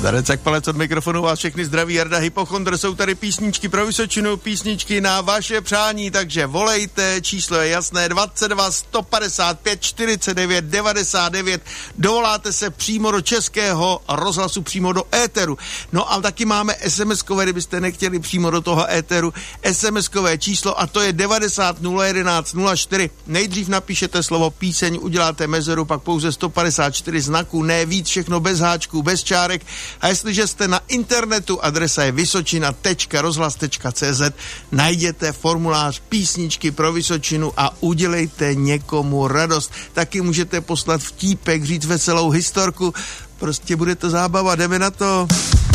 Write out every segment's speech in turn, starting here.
Zdarec jak palec od mikrofonu, vás všechny zdraví, Jarda Hypochondr, jsou tady písničky pro Vysočinu, písničky na vaše přání, takže volejte, číslo je jasné, 22 155 49 99, dovoláte se přímo do Českého rozhlasu, přímo do éteru. No a taky máme SMS-kové, kdybyste nechtěli přímo do toho éteru, SMS-kové číslo a to je 90 011 04. Nejdřív napíšete slovo píseň, uděláte mezeru, pak pouze 154 znaků, ne víc, všechno bez háčků, bez čárek. A jestliže jste na internetu, adresa je vysočina.rozhlas.cz, najděte formulář písničky pro Vysočinu a udělejte někomu radost. Taky můžete poslat vtípek, říct veselou historku. Prostě bude to zábava, jdeme na to.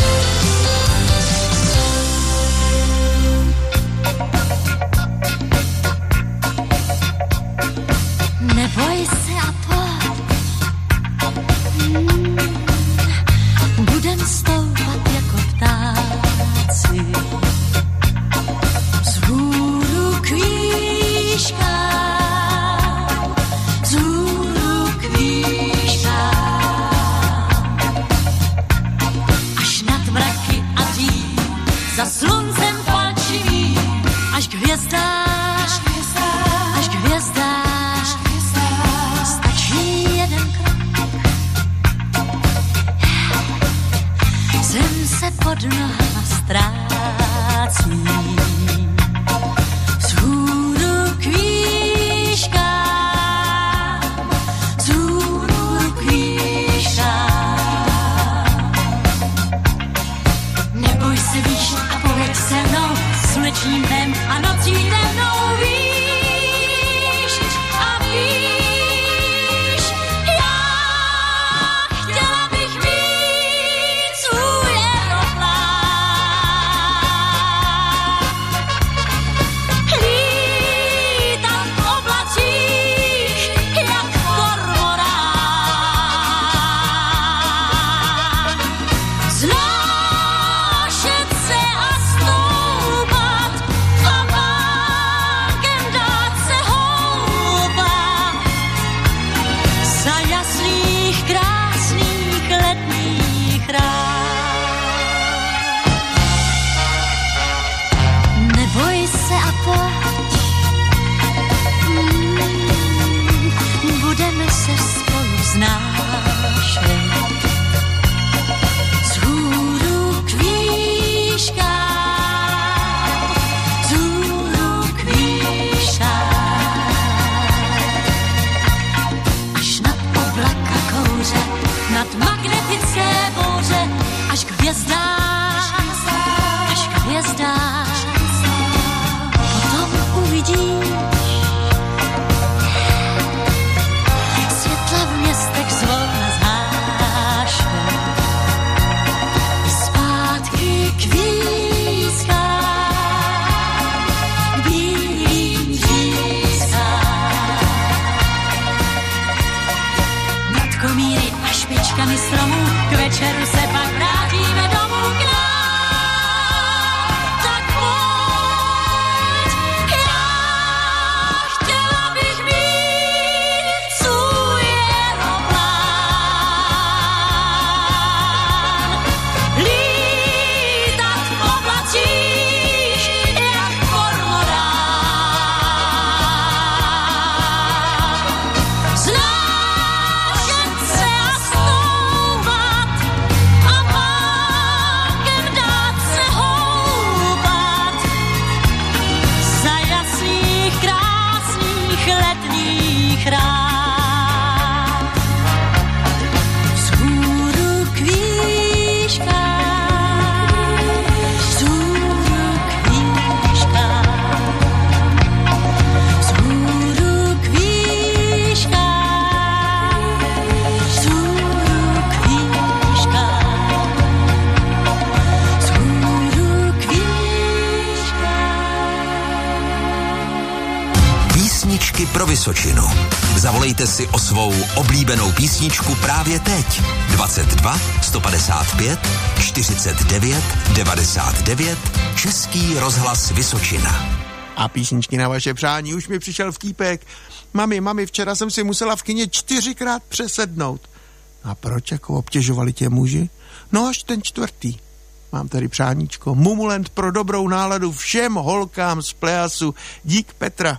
Neboj se a budem stoupat jako ptáci vzhůru k výškám, až nad mraky a dým, za sluncem palčivým, až k hvězdám, až k hvězdám, stačí jeden krok. Zem se pod nohama ztrácí, vzhůru k výškám, vzhůru k výškám. Neboj se výš a povedz se mnou, slunečním dnem a nocí temnou výš a výš. Já chtěla bych mít svůj aeroplán, lítat v oblacích jak kormorán, znášet se a stoupat a mákem dát se houpat za jasných krásných letních rád. Neboj se a pojď, budeme se spolu vznášet vzhůru k výškám, vzhůru k výškám, až nad oblaka kouře, nad magnetické bouře, až k hvězdám, až k hvězdám. Potom uvidíš světla v městech zvolna zhášet, zpátky k výzkám, k bílým řízkám. Nad komíry a špičkami stromů k večeru se pak vrátíme domů k nám. Tak pojď, já chtěla bych mít svůj aeroplán, lítat v oblacích jak kormorán, znášet se a stoupat a mákem dát se houpat za jasných krásných letních rád. Vzhůru k výškám, vzhůru k výškám, vzhůru k výškám, vzhůru k výškám, vzhůru k výškám. Písničky pro Vysočinu. Zavolejte si o svou oblíbenou písničku právě teď. 22 155 49 99 Český rozhlas Vysočina. A písničky na vaše přání, už mi přišel vtípek. Mami, včera jsem si musela v kině 4krát přesednout. A proč jako obtěžovali tě muži? No až ten 4. Mám tady přáníčko. Mumulent pro dobrou náladu všem holkám z Pleasu. Dík Petra.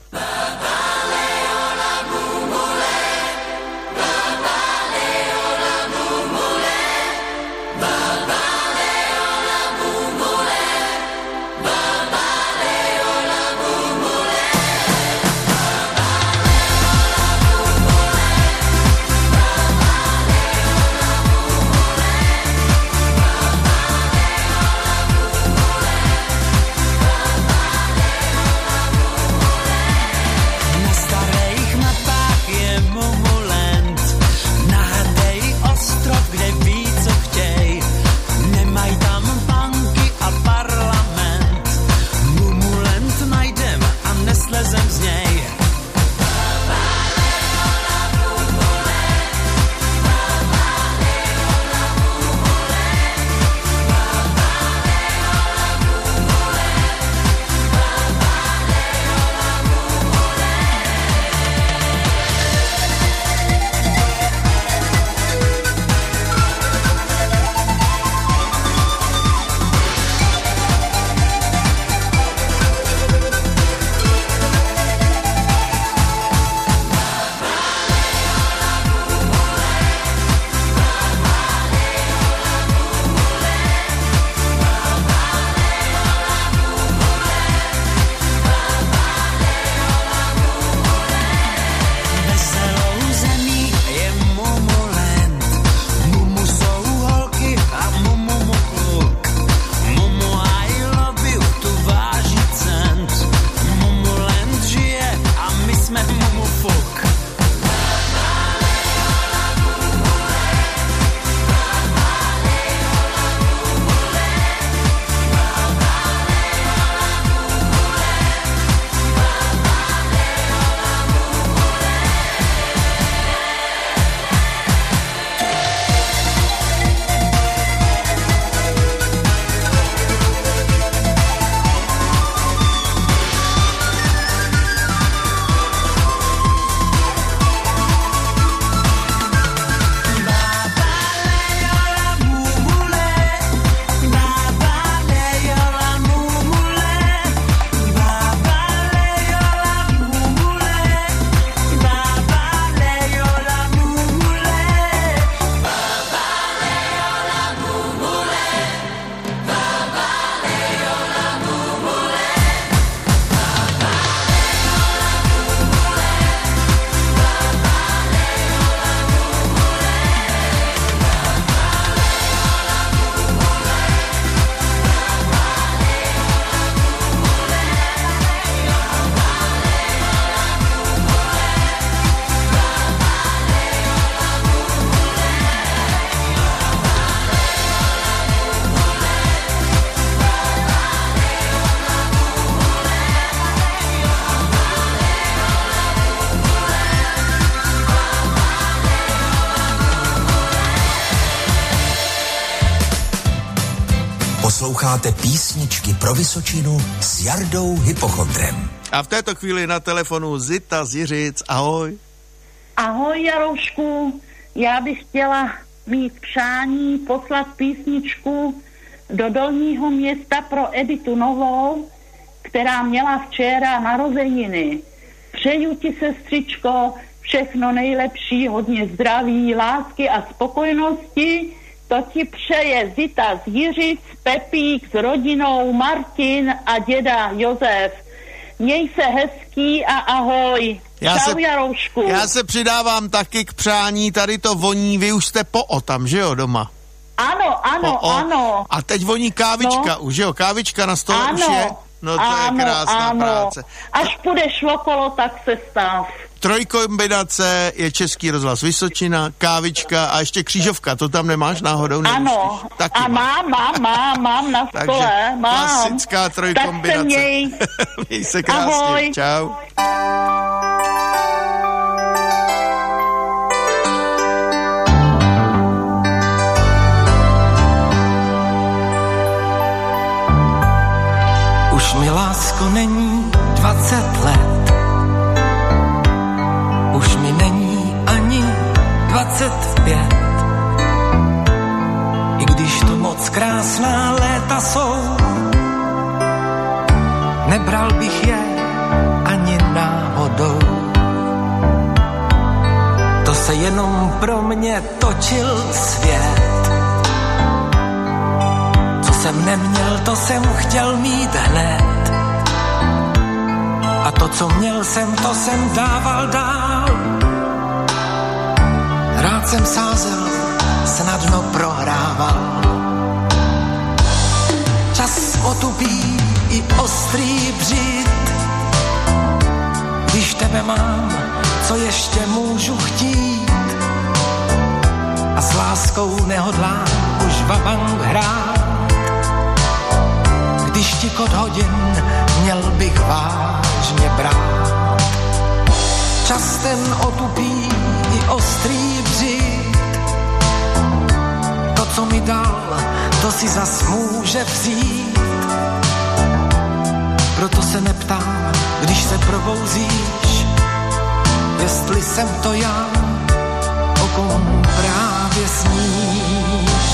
Posloucháte písničky pro Vysočinu s Jardou Hypochondrem. A v této chvíli na telefonu Zita z Jiřic. Ahoj. Ahoj, Jaroušku. Já bych chtěla mít přání poslat písničku do Dolního Města pro Editu Novou, která měla včera narozeniny. Přeju ti, sestřičko, všechno nejlepší, hodně zdraví, lásky a spokojenosti. To ti přeje Zita z Jiřic, Pepík s rodinou, Martin a děda Josef. Měj se hezký a ahoj. Čau, Jaroušku. Já se přidávám taky k přání, tady to voní, vy už jste po tam, že jo, doma? Ano. A teď voní kávička, už jo, kávička na stole už je. No to je krásná práce. Až půjdeš okolo, tak se stav. Trojkombinace je Český rozhlas Vysočina, kávička a ještě křížovka, to tam nemáš náhodou? Ano, taky a mám na stole, mám. Klasická trojkombinace. Tak se měj se krásně, ahoj. Čau. Už mi, lásko, není 20 let. Už mi není ani 25. I když to krásná léta jsou, nebral bych je ani náhodou. To se jenom pro mě točil svět. Co jsem neměl, to jsem chtěl mít hned. A to, co měl jsem, to jsem dával dál. Rád jsem sázel, snadno prohrával. Čas otupí i ostrý břit. Když tebe mám, co ještě můžu chtít? A s láskou nehodlám už vabank hrát. Když ti kod hodin, měl bych vážně brát. Čas ten otupí i ostrý břit. To, co mi dal, to si zas může vzít. Proto se neptám, když se probouzíš, jestli jsem to já, o kom právě sníš.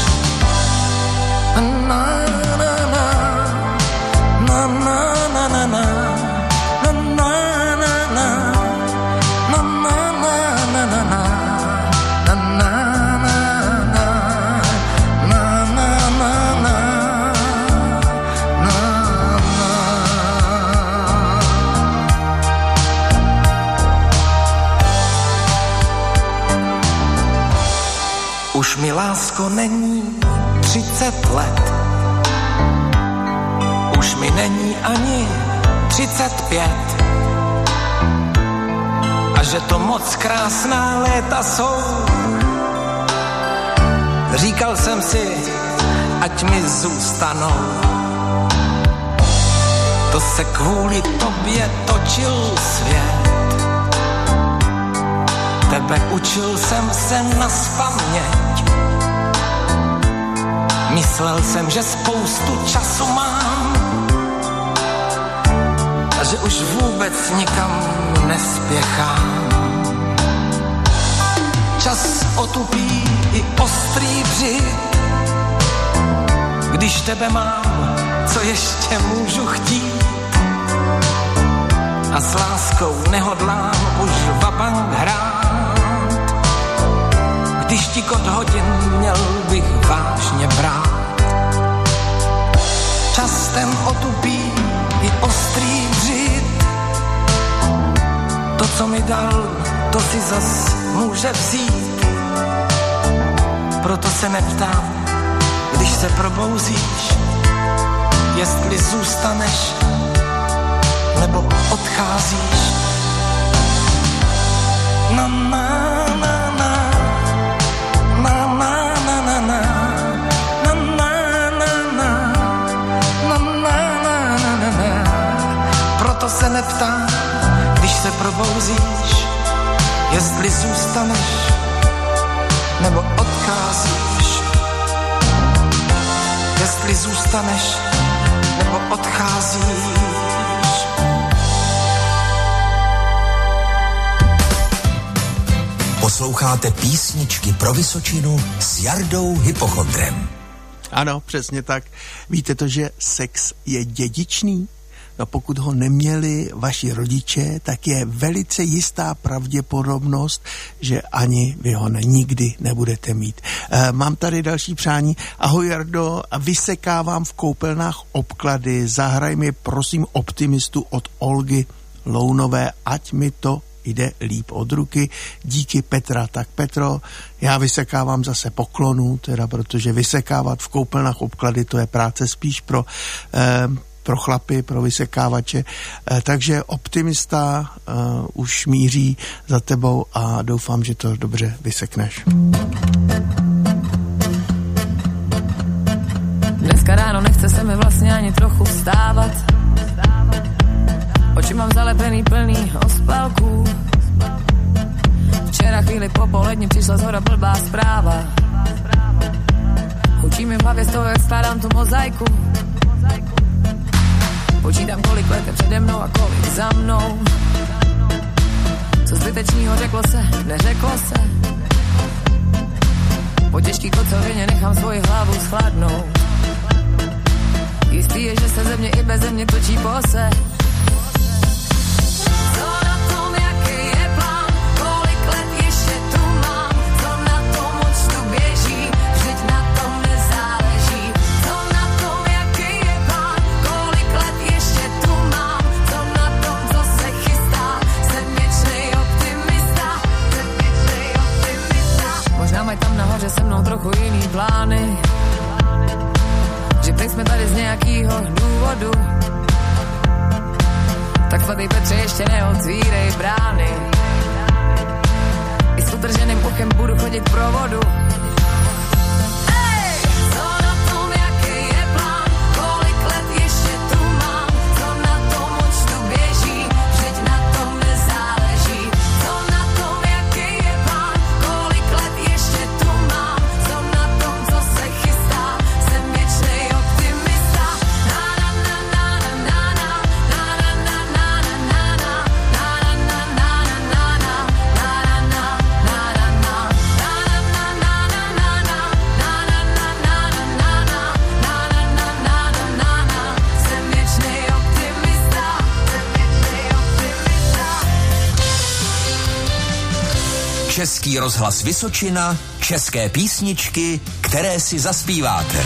Na na na na na na na na. Už mi, lásko, není 30 let. Už mi není ani 35. A že to moc krásná léta jsou. Říkal jsem si, ať mi zůstanou. To se kvůli tobě točil svět. Tebe učil jsem se naspaměť. Myslel jsem, že spoustu času mám a že už vůbec nikam nespěchám. Čas otupí i ostrý břit. Když tebe mám, co ještě můžu chtít? A s láskou nehodlám už vabank hrát. Když ti kod hodin, měl bych vážně brát. Čas ten otupí i ostrý břit. To, co mi dal, to si zas může vzít. Proto se neptám, když se probouzíš, jestli zůstaneš nebo odcházíš. Na na na na. Proto se neptám, když se probouzíš, jestli zůstaneš nebo odcházíš. Jestli zůstaneš nebo odcházíš. Posloucháte písničky pro Vysočinu s Jardou Hypochondrem. Ano, přesně tak. Víte to, že sex je dědičný? No pokud ho neměli vaši rodiče, tak je velice jistá pravděpodobnost, že ani vy ho nikdy nebudete mít. Mám tady další přání. Ahoj Jardo, vysekávám v koupelnách obklady. Zahraj mi prosím Optimistu od Olgy Lounové, ať mi to jde líp od ruky. Díky Petra. Tak Petro, já vysekávám zase poklonu, teda protože vysekávat v koupelnách obklady, to je práce spíš pro chlapy, pro vysekávače. Takže Optimista už míří za tebou a doufám, že to dobře vysekneš. Dneska ráno nechce se mi vlastně ani trochu vstávat. Oči mám zalepený plný ospalků. Včera chvíli popolední přišla zhora blbá zpráva. Hučí mi v hlavě z toho, jak skládám tu mozaiku. Počítám, kolik let je přede mnou a kolik za mnou. Co zbytečnýho řeklo se, neřeklo se. Po těžký kocovině nechám svoji hlavu schladnout. mě točí po ose. Mají tam nahoře se mnou trochu jiný plány, že teď jsme tady z nějakýho důvodu. Tak svatý Petře, ještě neotvírej brány, i s utrženým uchem budu chodit pro vodu. Český rozhlas Vysočina, české písničky, které si zaspíváte.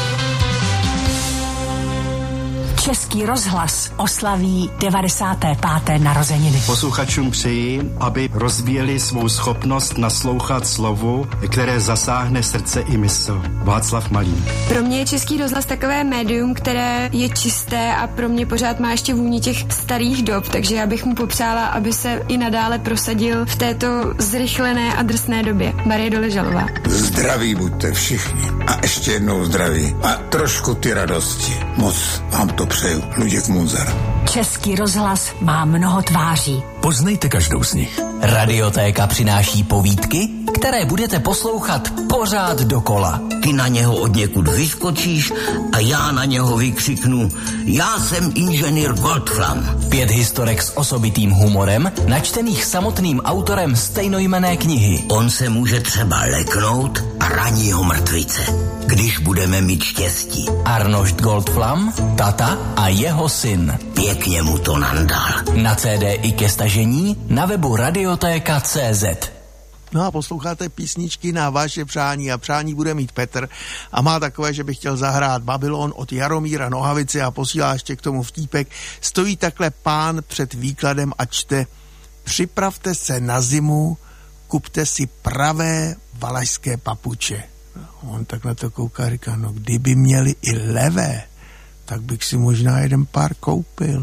Český rozhlas oslaví 95. narozeniny. Posluchačům přeji, aby rozvíjeli svou schopnost naslouchat slovu, které zasáhne srdce i mysl. Václav Malý. Pro mě je Český rozhlas takové médium, které je čisté a pro mě pořád má ještě vůni těch starých dob, takže já bych mu popřála, aby se i nadále prosadil v této zrychlené a drsné době. Marie Doležalová. Zdraví buďte všichni a ještě jednou zdraví a trošku ty radosti. Moc vám to přeju. Luděk Munzar. Český rozhlas má mnoho tváří. Poznejte každou z nich. Radiotéka přináší povídky, které budete poslouchat pořád dokola. Ty na něho odněkud vyskočíš a já na něho vykřiknu: já jsem inženýr Goldflam. 5 historek s osobitým humorem, načtených samotným autorem stejnojmenné knihy. On se může třeba leknout a raní ho mrtvice, když budeme mít štěstí. Arnošt Goldflam, tata a jeho syn. Pěkně mu to nandal. Na CD i ke stažení na webu radiotéka.cz. No a posloucháte písničky na vaše přání a přání bude mít Petr a má takové, že by chtěl zahrát Babylon od Jaromíra Nohavice a posílá ještě k tomu vtípek. Stojí takhle pán před výkladem a čte: připravte se na zimu, kupte si pravé valašské papuče. On tak na to kouká a říká: no kdyby měli i levé, tak bych si možná jeden pár koupil.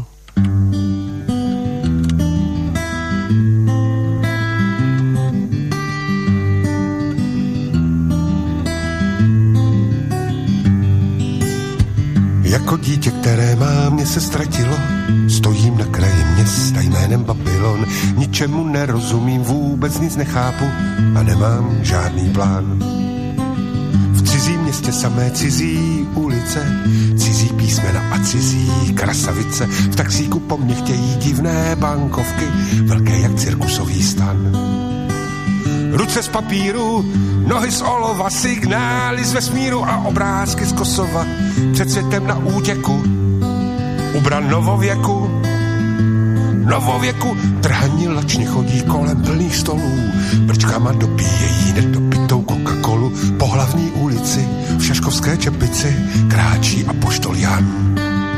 Jako dítě, které má, mě se ztratilo, stojím na kraji města jménem Babylon. Ničemu nerozumím, vůbec nic nechápu a nemám žádný plán. V cizím městě samé cizí ulice, cizí písmena a cizí krasavice. V taxíku po mně chtějí divné bankovky, velké jak cirkusový stan. Ruce z papíru, nohy z olova, signály z vesmíru a obrázky z Kosova. Před světem na útěku, ubran novověku, trhaní lačně chodí kolem plných stolů. Brčkama dopíjejí nedopitou Coca-Colu. Po hlavní ulici v šaškovské čepici kráčí apoštol Jan.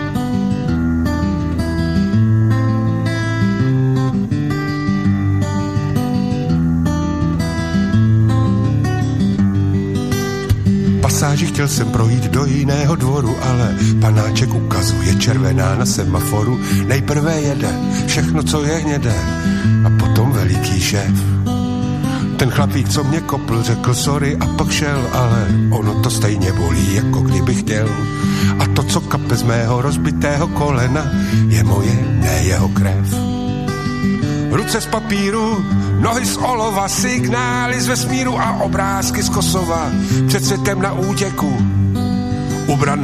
Pasáži chtěl jsem projít do jiného dvoru, ale panáček ukazuje červená na semaforu. Nejprve jede všechno, co je hnědé, a potom veliký šéf. Ten chlapík, co mě kopl, řekl sorry a pak šel, ale ono to stejně bolí, jako kdyby chtěl. A to, co kape z mého rozbitého kolena, je moje, ne jeho krev. Ruce z papíru, nohy z olova, signály z vesmíru a obrázky z Kosova. Před světem na útěku, ubran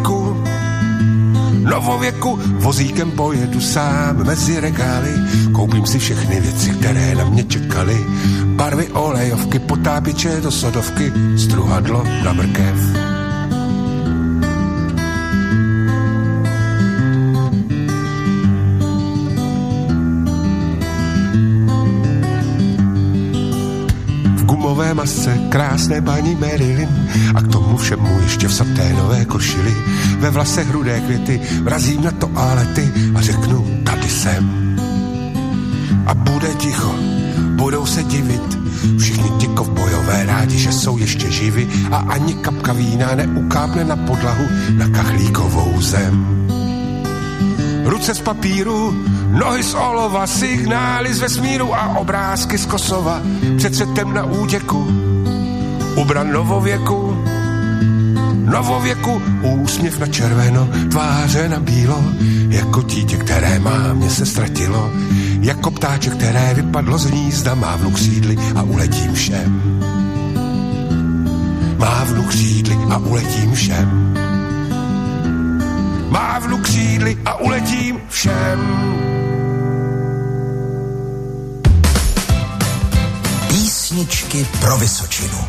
novověku, vozíkem pojedu sám mezi regály. Koupím si všechny věci, které na mě čekaly. Barvy olejovky, potápěče do sodovky, struhadlo na mrkev. růžové masce krásné paní Marilyn a k tomu všemu ještě v saténové košili. Ve vlasech rudé květy, vrazím na to alety a řeknu, tady jsem. A bude ticho, budou se divit všichni ti kovbojové rádi, že jsou ještě živi a ani kapka vína neukápne na podlahu na kachlíkovou zem. Ruce z papíru, nohy z olova, signály z vesmíru a obrázky z Kosova. Před světem na úděku, ubran novověku, úsměv na červeno, tváře na bílo, jako dítě, které mámě se ztratilo, jako ptáček, které vypadlo z hnízda, mávnu křídly a uletím všem. Mávnu křídly a uletím všem. Mávnu křídly a uletím všem. Písničky pro Vysočinu.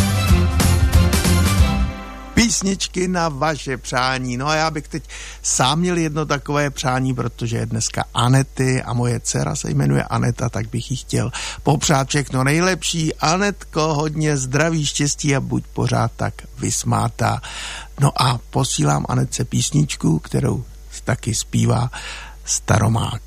Písničky na vaše přání. No a já bych teď sám měl jedno takové přání, protože je dneska Anety a moje dcera se jmenuje Aneta, tak bych jí chtěl popřát všechno nejlepší. Anetko, hodně zdraví, štěstí a buď pořád tak vysmátá. No a posílám Anetce písničku, kterou taky zpívá Staromák.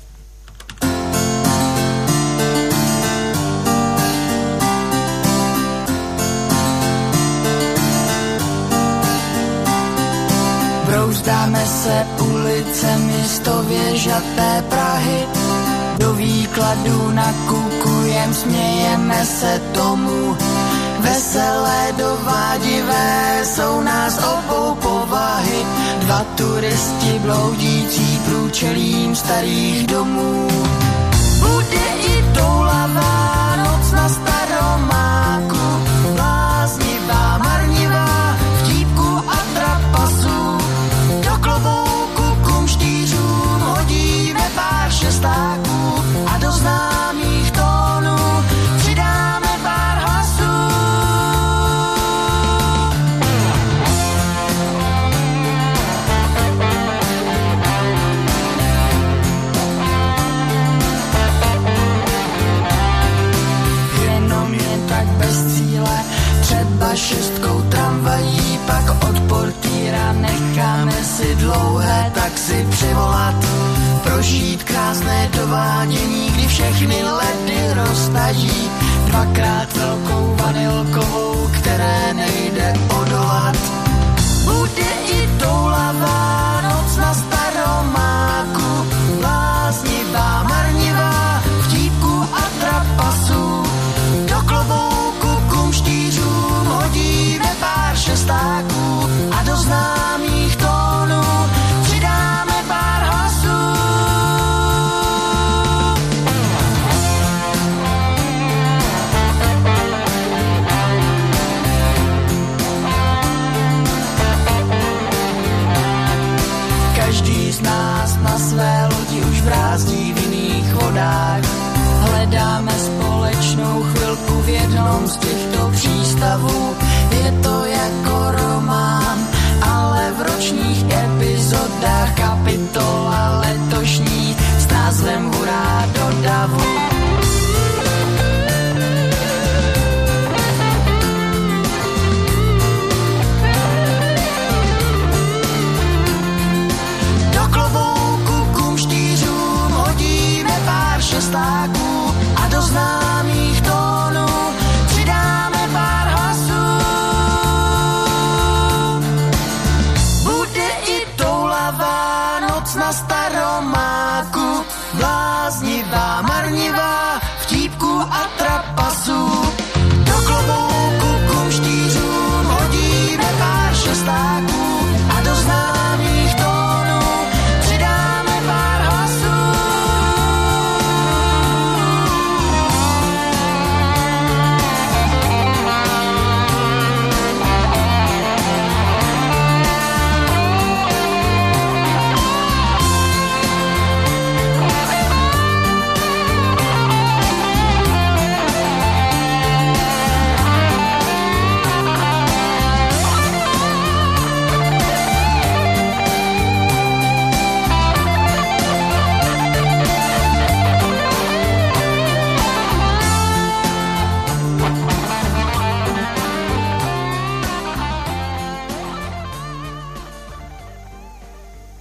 Brouzdáme se ulicemi stověžaté Prahy, do výkladu nakukujem, smějeme se tomu. Veselé dovádivé jsou nás obou povahy, dva turisti bloudící průčelím starých domů. Bude i toulavá noc na Staromáku, bláznivá, marnivá, vtípku a trapasu. Do klobouku kumštýřům hodíme pár šestáků a do známých tónů přidáme pár hlasů. Jenom jen tak bez cíle, třeba šestkou tramvají, pak od portýra necháme si dlouhé taxi přivolat. Prožít krásné dovádění, kdy všechny ledy roztaží, dvakrát velkou vanilkovou, které nejde odolat. Bude i toulavá noc na Staromáku, bláznivá, marnivá, vtípku a trapasu. Do klobouku kumštýřům hodíme pár šestáků a do známých tónů přidáme pár hlasů. Každý z nás na své lodi už brázdí v jiných vodách. Hledáme společnou chvilku v jednom z těchto přístavů. Je to jako román, ale v ročních epizodách kapitola letošní s názvem Hurá do davu. Do klobouku kumštýřům hodíme pár šestáků a do známých tónů přidáme pár hlasů. Bude i toulavá noc na Staromáku,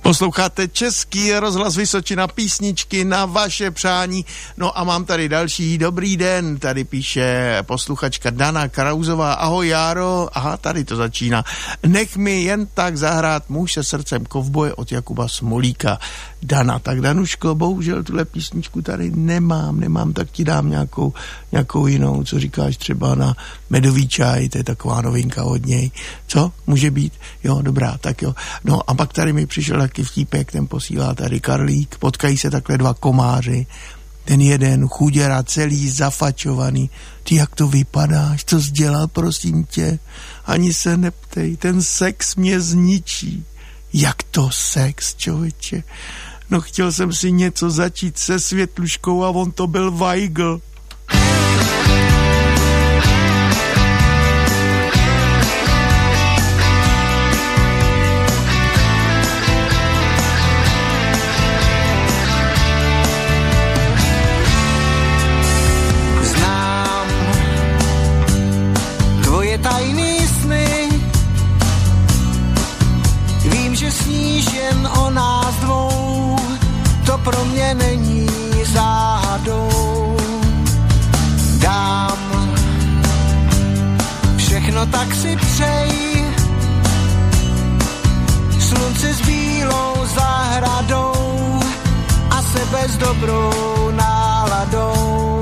Posloucháte Český rozhlas Vysočina, písničky na vaše přání. No a mám tady další. Dobrý den, tady píše posluchačka Dana Krauzová. Ahoj Járo, aha, tady to začíná. Nech mi jen tak zahrát Muž se srdcem kovboje od Jakuba Smolíka. Dana, tak Danuško, bohužel tuhle písničku tady nemám, tak ti dám nějakou jinou, co říkáš třeba na Medový čaj, to je taková novinka od něj. Co? Může být? Jo, dobrá, tak jo. No a pak tady mi přišel taky vtípek, ten posílá tady Karlík, potkají se takhle dva komáři, ten jeden chuděra, celý zafačovaný. Ty, jak to vypadáš? Co jsi dělal, prosím tě? Ani se neptej, ten sex mě zničí. Jak to sex, člověče? No chtěl jsem si něco začít se Světluškou a on to byl Weigl. Znám tvoje tajný sny, vím, že sníš jen o nás dvou, to pro mě není záhadou. Dám všechno, tak si přeji, slunce s bílou zahradou a sebe s dobrou náladou.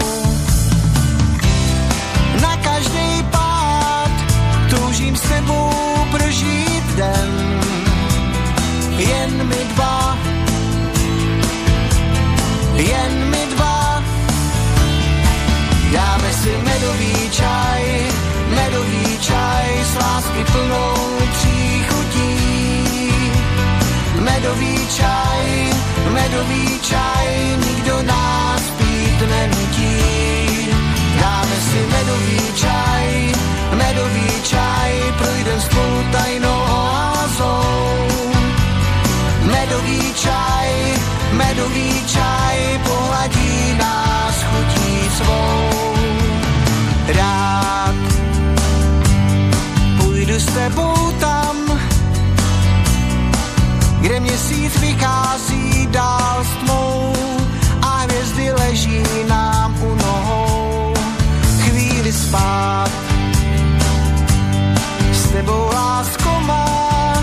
Na každý pád toužím s tebou prožít den, jen my dva, jen my dva. Dáme si medový čaj s lásky plnou příchutí. Medový čaj, nikdo nás pít nenutí. Dáme si medový čaj, projdem spolu tajnou oázou. Medový čaj, pohladí nás chutí svou. Rád půjdu s tebou tam, kde měsíc vychází dál s tmou a hvězdy leží nám u nohou. Chvíli spát s tebou, lásko má,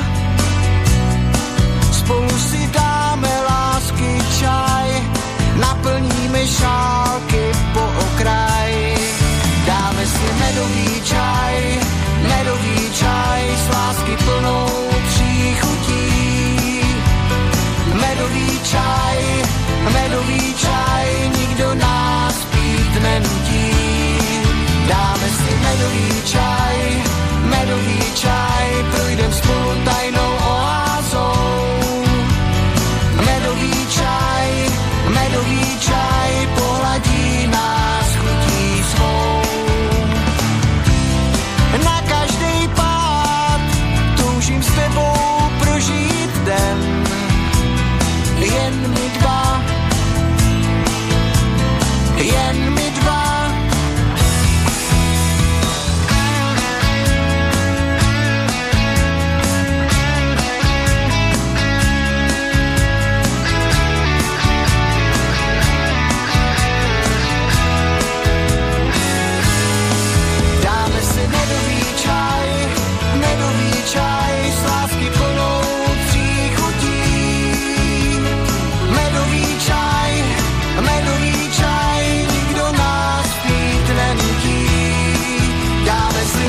spolu si dáme lásky čaj, naplníme šálky po okraj. Dáme si medový čaj s lásky plnou příchutí. Medový čaj, nikdo nás pít nenutí. Dáme si medový čaj, projdem spolu tajnou oázou. Medový čaj, pohladí nás chutí svou. Na každý pád toužím s tebou prožít den, jen my dva, jen my dva. Medový čaj s lásky plnou příchutí. Medový čaj, nikdo nás pít nenutí. Dáme si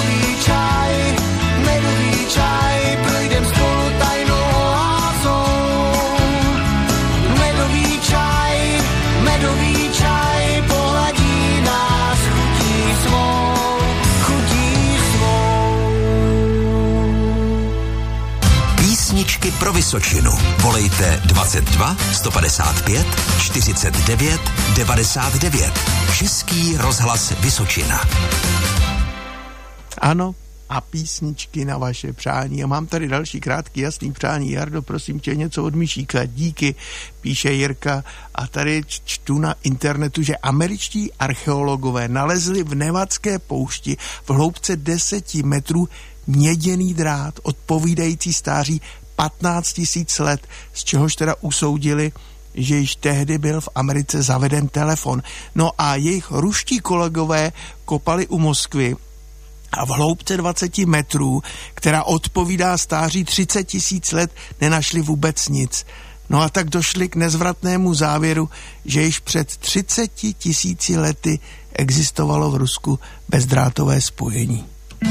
medový čaj, projdem spolu tajnou oázou. Medový čaj, pohladí nás chutí svou. Písničky pro Vysočinu. Volejte 22 155 49 99. Český rozhlas Vysočina. Ano, a písničky na vaše přání. A mám tady další krátký jasný přání. Jardo, prosím tě, něco od Myšíka. Díky, píše Jirka. A tady čtu na internetu, že američtí archeologové nalezli v Nevadské poušti v hloubce 10 metrů měděný drát odpovídající stáří 15 000 let, z čehož teda usoudili, že již tehdy byl v Americe zaveden telefon. No a jejich ruští kolegové kopali u Moskvy a v hloubce 20 metrů, která odpovídá stáří 30 000 let, nenašli vůbec nic. No a tak došli k nezvratnému závěru, že již před 30 000 lety existovalo v Rusku bezdrátové spojení.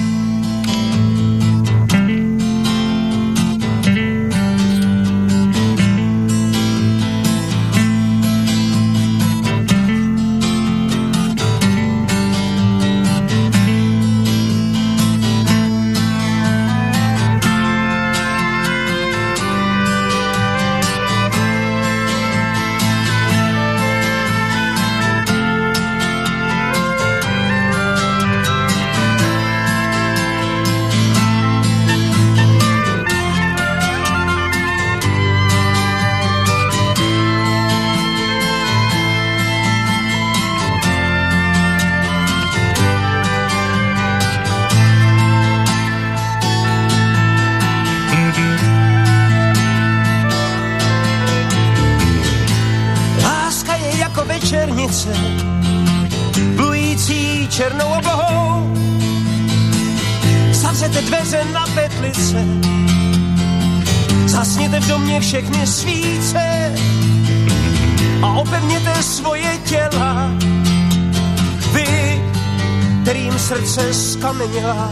plující černou oblohou. Zavřete dveře na petlice, zasněte v domě všechny svíce a opevněte svoje těla. Vy, kterým srdce skameněla.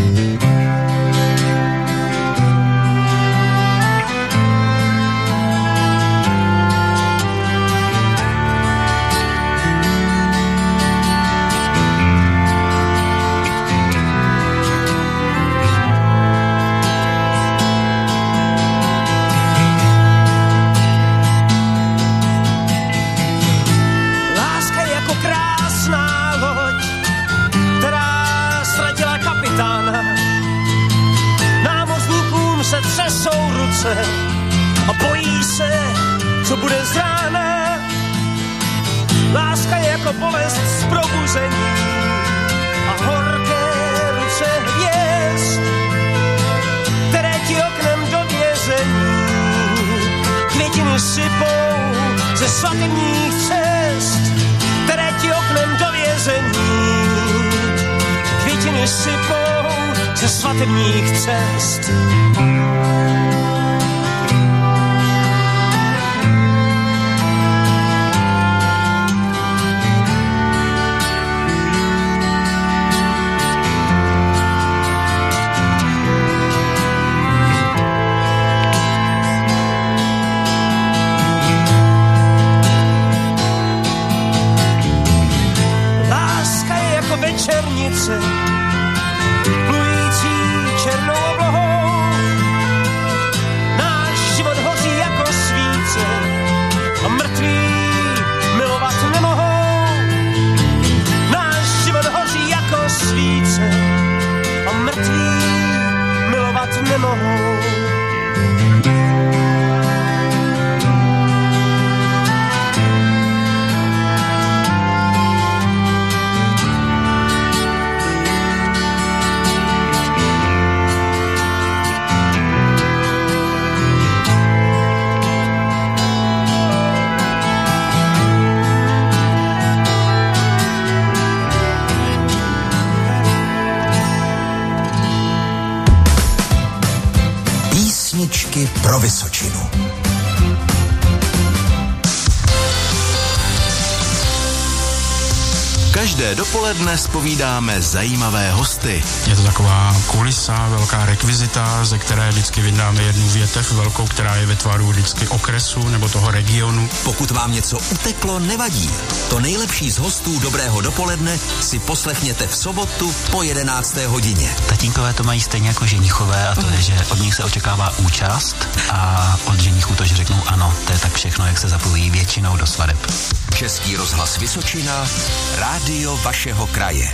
A bojí se, co bude z rána. Láska je jako bolest z probuzení a horké ruce hvězd, které ti oknem do vězení květiny sypou ze svatebních cest, které ti oknem do vězení květiny sypou ze svatebních cest. Večernice, plující černou oblohou. Náš život hoří jako svíce a mrtví milovat nemohou. Náš život hoří jako svíce a mrtví milovat nemohou. Pro Vysočinu. Každé dopoledne zpovídáme zajímavé hosty. Je to taková kulisa, velká rekvizita, ze které vždycky vydáme jednu větev velkou, která je ve tvaru vždycky okresu nebo toho regionu. Pokud vám něco uteklo, nevadí. To nejlepší z hostů Dobrého dopoledne si poslechněte v sobotu po 11. hodině. Tatínkové to mají stejně jako ženichové a to je, že od nich se očekává účast a od ženichů to, že řeknou ano. To je tak všechno, jak se zapojí většinou do svadeb. Český rozhlas Vysočina, rádio vašeho kraje.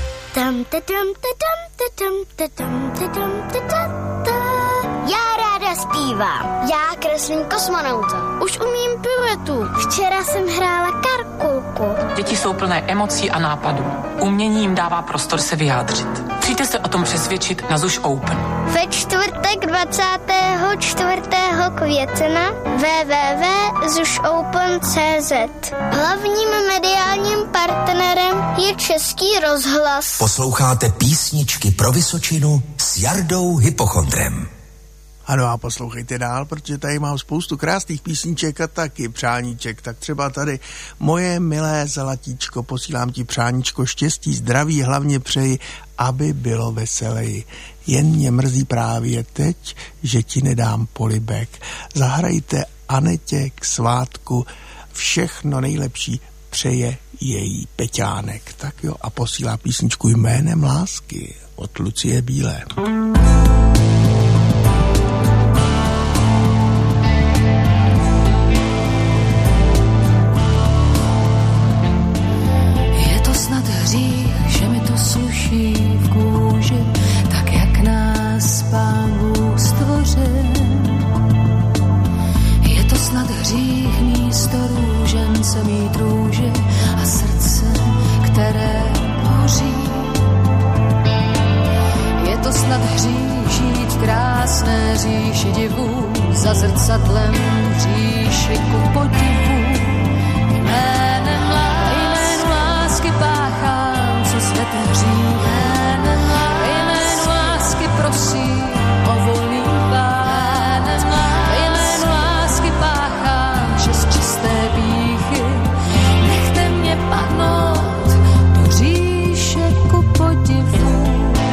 Já ráda zpívám. Já kreslím kosmonauta. Už umím piruetu. Včera jsem hrála karkulku. Děti jsou plné emocí a nápadů. Umění jim dává prostor se vyjádřit. Přijďte se o tom přesvědčit na ZUŠ Open. Ve čtvrtek 24. května www.zušopen.cz. Hlavním mediálním partnerem je Český rozhlas. Posloucháte Písničky pro Vysočinu s Jardou Hypochondrem. Ano a poslouchejte dál, protože tady mám spoustu krásných písniček a taky přáníček. Tak třeba tady moje milé zlatíčko, posílám ti přáníčko štěstí, zdraví, hlavně přeji, aby bylo veseleji. Jen mě mrzí právě teď, že ti nedám polibek. Zahrajte Anetě k svátku všechno nejlepší přeje její Peťánek. Tak jo, a posílá písničku Jménem lásky od Lucie Bílé. Je to snad hřích, že mi to sluší v kůži, tak jak nás Pán Bůh stvořil. Je to snad hřích místo růžence mít růže a srdce, které hoří. Je to snad hřích žít v krásné říši divů, za zrcadlem říši ku podivu. Jménem lásky páchám, co svět hřích. Jménu lásky prosím o volný pád. Jménu lásky páchám čest čisté pýchy. Nechte mě padnout do říše ku podivu.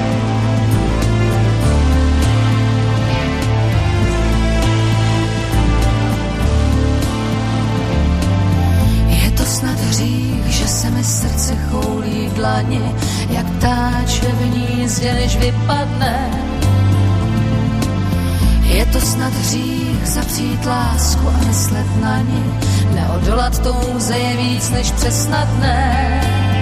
Je to snad hřích, že se mi srdce choulí v dlani, jak ptáče v hnízdě, než vypadne. Je to snad hřích zapřít lásku a myslet na ní, neodolat touze je víc než přesnadné.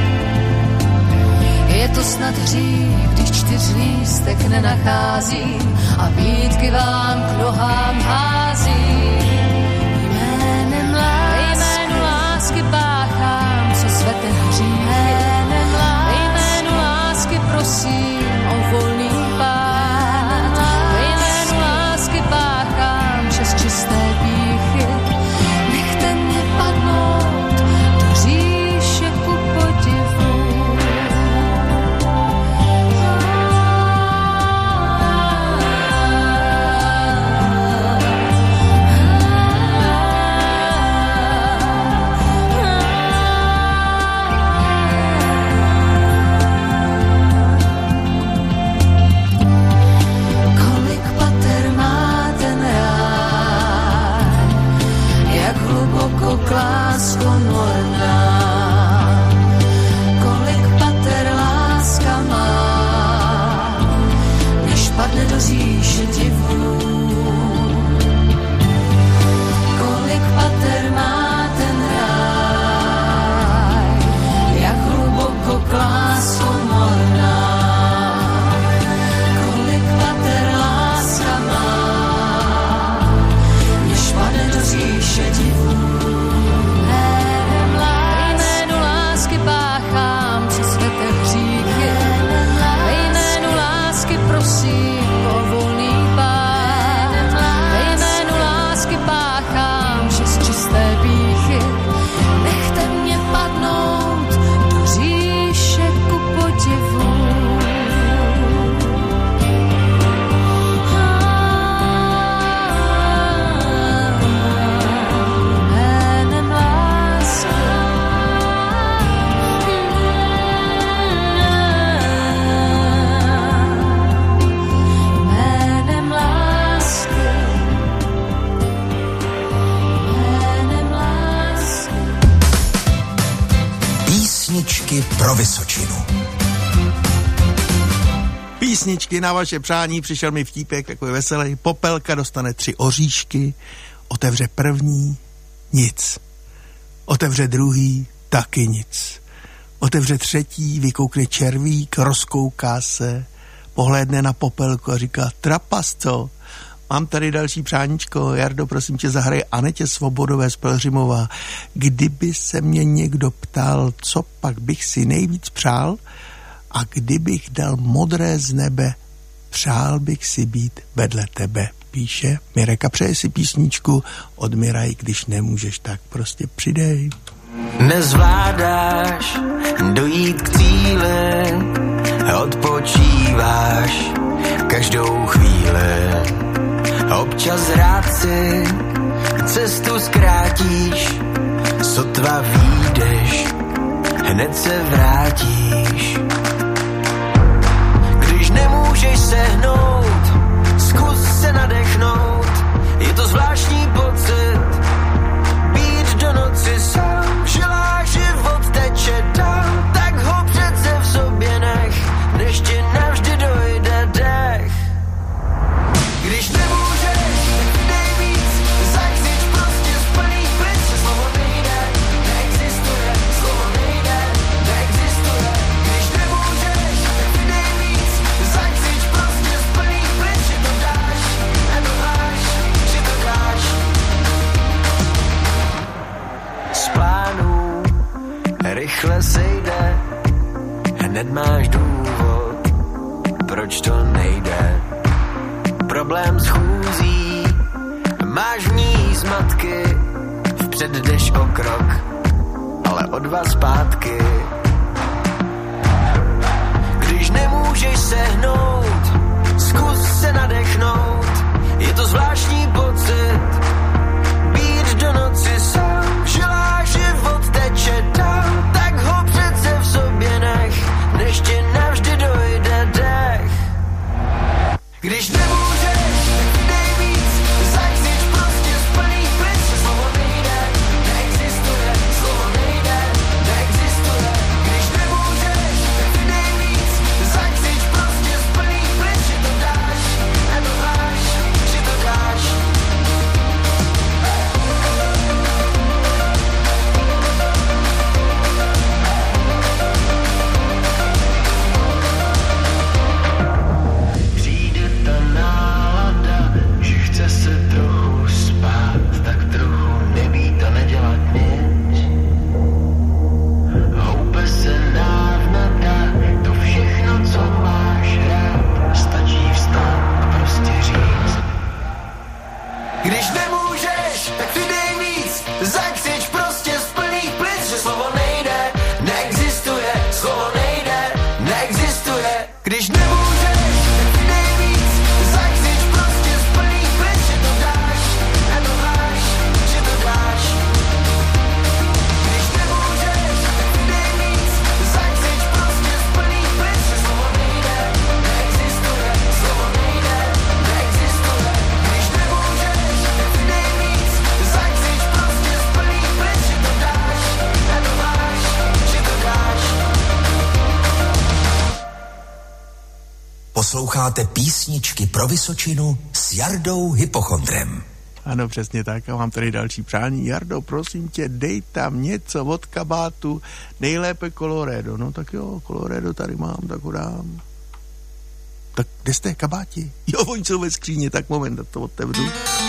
Je to snad hřích, když 4 lístek nenacházím a bídky vám k nohám házím. Jménu lásky páchám, co svete hřích. Jménu lásky prosím o volný pád. Jménu lásky páchám čest čisté pýchy. Nechte mě padnout do říše ku podivu. Kolik pater má ten ráj, jak hluboko klásko morná. Kolik pater láska má, než padne do říše divů. Kolik pater má ten ráj, jak hluboko klásko morná. Kolik pater láska má, než padne do říše divů. Jménu lásky páchám, co světe hříchy. Jménu lásky prosím o volný pád. Jménu lásky páchám čest čisté pýchy. Nechte mě padnout do říše ku podivu. Jménem lásky. Jménem lásky. Jménem lásky. Písničky pro Vysočinu. Písničky na vaše přání, přišel mi vtípek, takový veselý. Popelka dostane 3 oříšky, otevře první, nic. Otevře druhý, taky nic. Otevře třetí, vykoukne červík, rozkouká se, pohlédne na popelku a říká, trapas co? mám tady další přáníčko. Jardo, prosím tě, zahraj Anetě Svobodové z Pelhřimova. Kdyby se mě někdo ptal, co pak bych si nejvíc přál, a kdybych dal modré z nebe, přál bych si být vedle tebe, píše Mireka. Přeje si písničku od Miraj, když nemůžeš, tak prostě přidej. Nezvládáš dojít k cíli, odpočíváš každou chvíli. Občas rád si cestu zkrátíš, sotva vyjdeš, hned se vrátíš. Když nemůžeš sehnout, zkus se nadechnout, je to zvláštní pocit, být do noci sám, žilá život teče dál, tak ho přece v sobě nech, než ti navždy dojde dech. Když nemůžeš, tak dej víc, zakřič prostě z plných plic, že slovo nejde, neexistuje, slovo nejde, neexistuje. Když nemůžeš, tak dej víc, zakřič prostě z plných plic, že to dáš, nedoháš, že to dáš. Z plánů rychle sejde, hned máš důvod, proč to nejde. Problém schůzí, máš v ní zmatky, vpřed jdeš o krok, ale o dva zpátky. Když nemůžeš sehnout, zkus se nadechnout, je to zvláštní pocit, být do noci sám, žilá život teče dál, tak ho přece v sobě nech, než ti navždy dojde dech. Když nemůžeš, tak dej víc, zakřič prostě z plných plic, že slovo nejde, neexistuje, slovo nejde, neexistuje. Když nemůžeš, tak dej víc, zakřič prostě z plných plic, že to dáš, nedoháš, že to dáš. Když nemůžeš, tak ty dej víc, zakřič prostě z plných plic, že slovo nejde, neexistuje, slovo nejde, neexistuje. Když nemůžeš, tak ty dej víc, zakřič prostě z plných plic, že to dáš, nedoháš, že to dáš. Když nemůžeš, tak ty dej víc, zakřič prostě z plných plic, že slovo nejde, neexistuje, slovo nejde, neexistuje. Když nemůžeš, tak ty dej víc, zakřič prostě z plných plic, že to dáš, nedoháš, že to dáš. Posloucháte písničky pro Vysočinu s Jardou Hypochondrem. Ano, přesně tak, a mám tady další přání. Jardo, prosím tě, dej tam něco od kabátu, nejlépe Colorado. No tak jo, Colorado tady mám, tak ho dám. Tak kde jste, kabáti? Jo, oni jsou ve skříně, tak moment, to otevřu.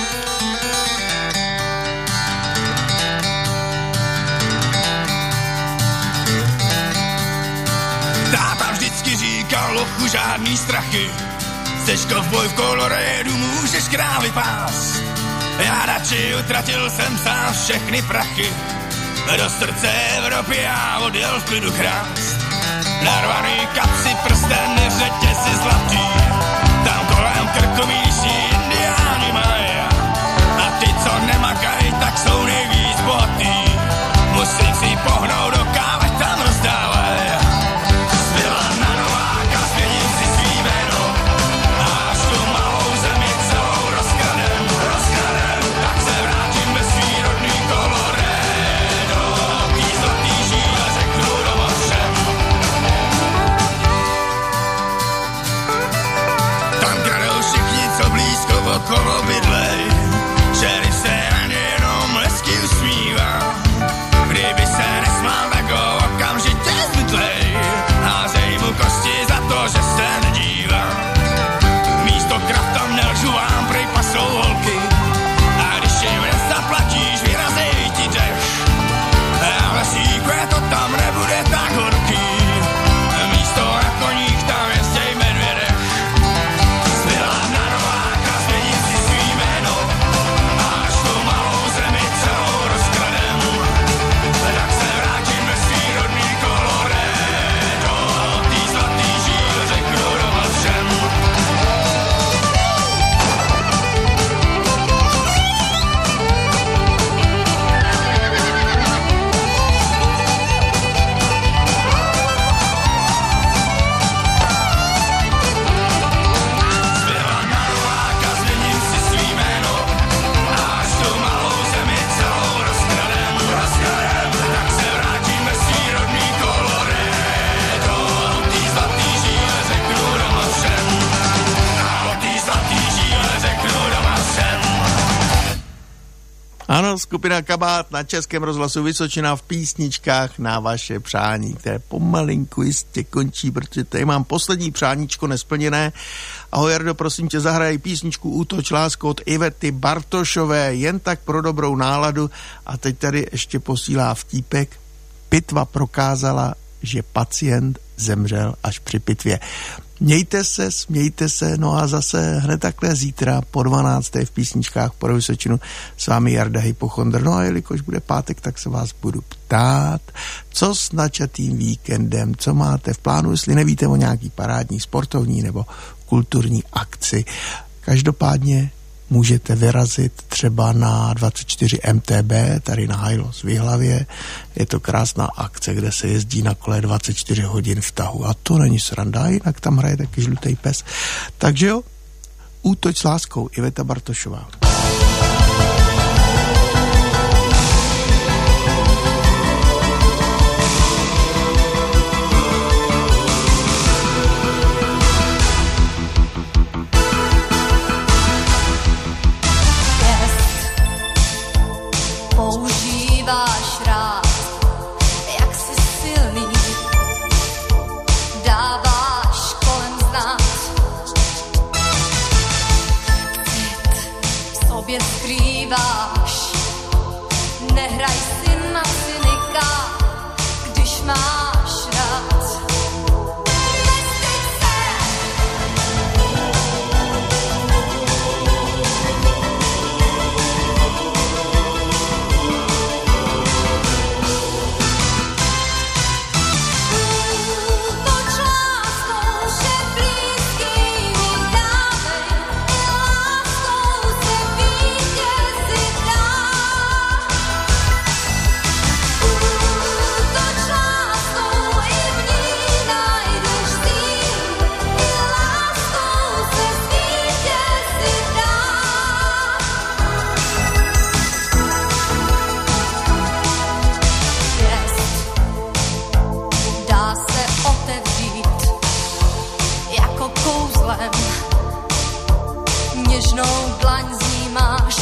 Táta vždycky říkal, lochu, žádný strachy. Seš kovboj v Coloradu, můžeš krávy pás. Já radši utratil jsem sám všechny prachy. Do srdce Evropy já odjel v klidu krást. Narvaný kapsy, prsteny, řetězy zlatý. Tam kolem krku míší indiáni mají. A ty, co nemakají, tak jsou nejvíc bohatý. Musím si pohnout do kávy, tam rozdávaj. Zbyla na Nováka, změním si svý jméno. Až tu malou zemi celou rozkradem, tak se vrátím ve svý rodný Colorado. Tý zlatý žíle řeknu doma všem. Tam kradou všichni, co blízko Ano, skupina Kabát na Českém rozhlasu Vysočina v písničkách na vaše přání, které pomalinku jistě končí, protože tady mám poslední přáníčko nesplněné. Ahoj Jardo, prosím tě, zahraj písničku Útoč láskou od Ivety Bartošové, jen tak pro dobrou náladu. A teď tady ještě posílá vtípek. Pitva prokázala, že pacient zemřel až při pitvě. Mějte se, smějte se, no a zase hned takhle zítra po 12. v písničkách pro Vysočinu s vámi Jarda Hypochondr. No a jelikož bude pátek, tak se vás budu ptát, co s načatým víkendem, co máte v plánu, jestli nevíte o nějaký parádní sportovní nebo kulturní akci. Každopádně můžete vyrazit třeba na 24 MTB, tady na Hajlos v Jihlavě. Je to krásná akce, kde se jezdí na kole 24 hodin v tahu. A to není sranda, jinak tam hraje taky Žlutej pes. Takže jo, Útoč s láskou, Iveta Bartošová. Nehraj si na cynika, když máš rád. Nestyď se! Útoč láskou, že blízkými dávej, láskou se vítězit dá. Něžnou dlaň z ní máš.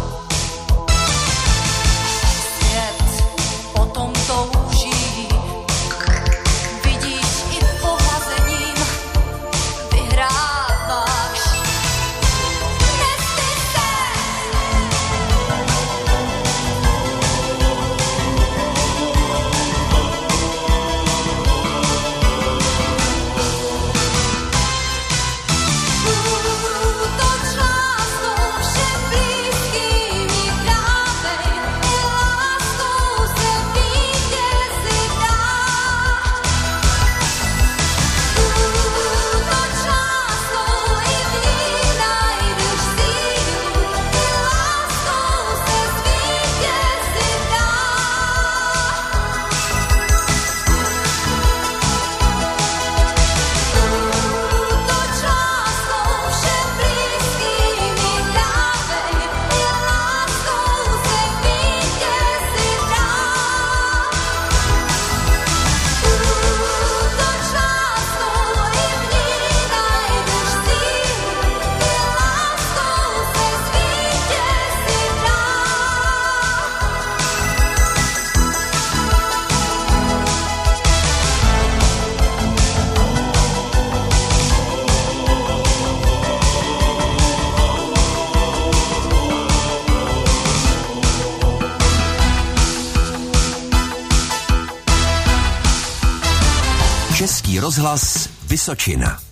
Svět potom touží. Vidíš i pohlazením vyhráváš. Nestyď se! Český rozhlas Vysočina.